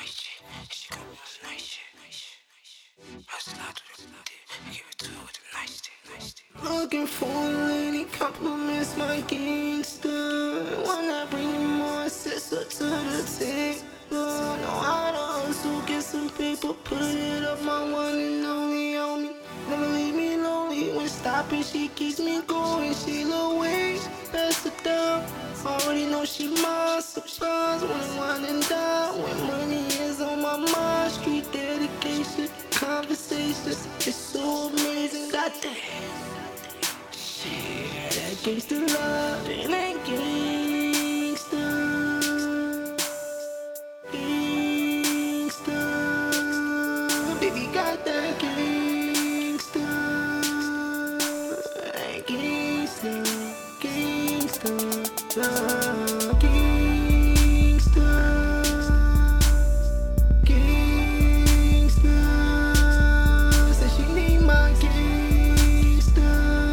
nice shit. She got me on the nice shit. I slide through the dick, give it to her with the nice shit. Looking for a lady, compliments my gangster. Wanna bring you more sister to the table. Know how to hustle, get some paper, put it up, my one and only on me. Never leave me lonely when stopping, she keeps me going. She low waist, pass it down. Already know she mine, surprise when I'm winding down. When money is on my mind, street dedication, conversations, it's so amazing. Goddamn, shit, that gangsta love, it ain't gangsta. Gangsta, baby got that gangsta. That gangsta, gangsta love, gangsta, gangsta. Said she need my gangsta,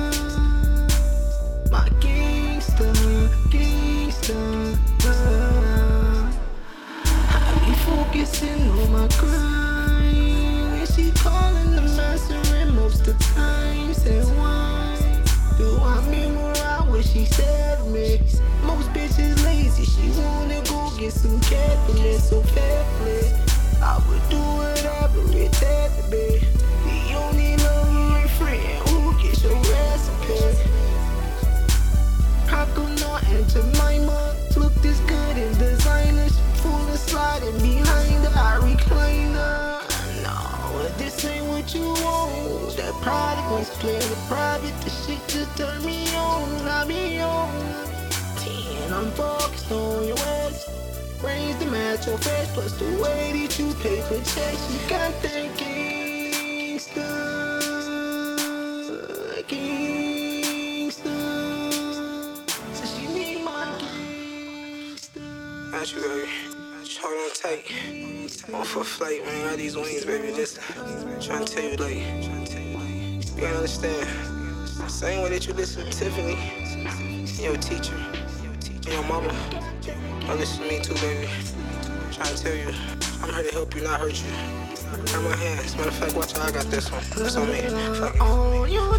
my gangsta, gangsta love. I be focusing on my grind, and she calling the master most of the time. Said why do I memorize what she said to me? Most bitches lazy, she wanna go get some capital, so fair play. I would do whatever it had to be. The only love you ain't friend who gets your recipe. Coconut and Jemima look this good in designers. Full of sliding behind her, I recline her. No, this ain't what you want. That product was playing the private. The shit just turned me on. I be on 10. I'm focused on your ways. Brains to match your face, plus the way that you pay for checks. You got that gangsta, gangsta. So she need my gangsta. Got you, baby. Hold on tight. On for flight, man. Got these wings, baby. Listen, trying to tell you, like, you gotta understand. Same way that you listen to Tiffany, your teacher, and your mama, I listen to me too, baby. Trying to tell you, I'm here to help you, not hurt you. Got my hands. Matter of fact, watch how I got this one. It's on me. Fuck.